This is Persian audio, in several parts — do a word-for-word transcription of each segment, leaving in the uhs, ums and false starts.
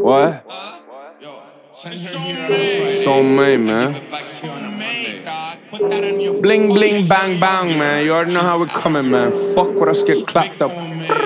What? So made, man. Bling bling bang bang, man. You already know how we coming, man. Fuck with us, get clapped up.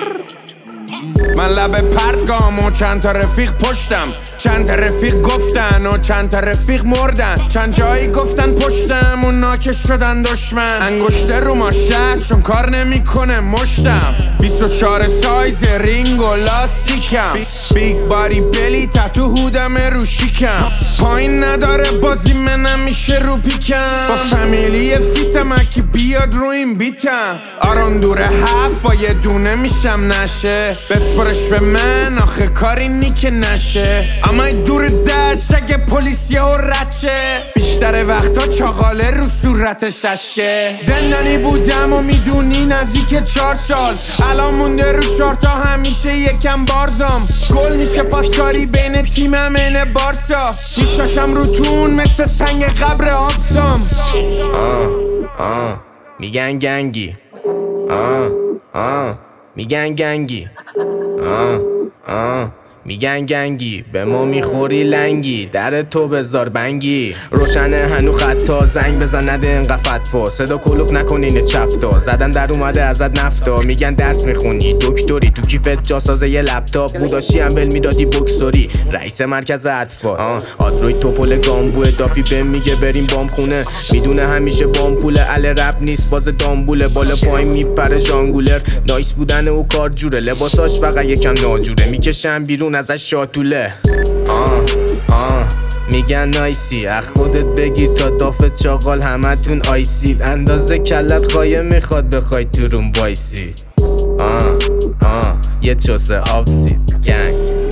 من لب پرتگام و چند تا رفیق پشتم، چند تا رفیق گفتن و چند تا رفیق مردن، چند جایی گفتن پشتم و ناکش شدن دشمن. انگشته رو ماشت چون کار نمیکنه مشتم، بیست و چهار سایز رینگ و لاستیکم، بیگ باری بلی تتو هودم رو شیکم، پایین نداره بازی منم میشه رو پیکم، با فامیلی فیتم اکی بیاد رو این بیتم، آرون دور هفت با یه دونه میشم نشه، بسپرش به من آخه کاری نی که نشه، اما دور دشت اگه پلیسیه و رچه، بیشتر وقتا چاقاله رو صورتش اشکه. زندانی بودم و میدونی نزدیک چهار سال، الان مونده رو چهار تا همیشه یکم بارزم، گل میشه پاسکاری بین تیمم اینه بارسا، میشاشم رو تون مثل سنگ قبر آبسام. آه آه میگن گنگی، آه آه میگن گنگی، آه آه میگن گنگی، به ما میخوری لنگی، در تو بذار بنگی، روشنه هنو خطا، زنگ بزن نده اینقدر فتوا، صدا کلوف نکنین چفتا، زدن در اومده ازت نفتا، میگن درس میخونی دکتری، تو کیفت جاسازه یه لپتاپ، بوداشی هم بل میدادی بکسوری، رئیس مرکز اطفال، آدروی توپل گامبوه، دافی بهم میگه بریم بام خونه، میدونه همیشه بام پوله، اله رپ نیست باز دامبوله، بالا پایین میپره جانگولر، نایس بودن او کار جوره، لباساش فقط یکم ناجوره، میکشن بیرون ازش شاتوله. آه آه میگن نایسی، از خودت بگیر تا دافت چاقال همتون آیسید، اندازه کلت خواهی میخواد بخوای تو روم بایسید. آه آه یه چوسه آبسید گنگ.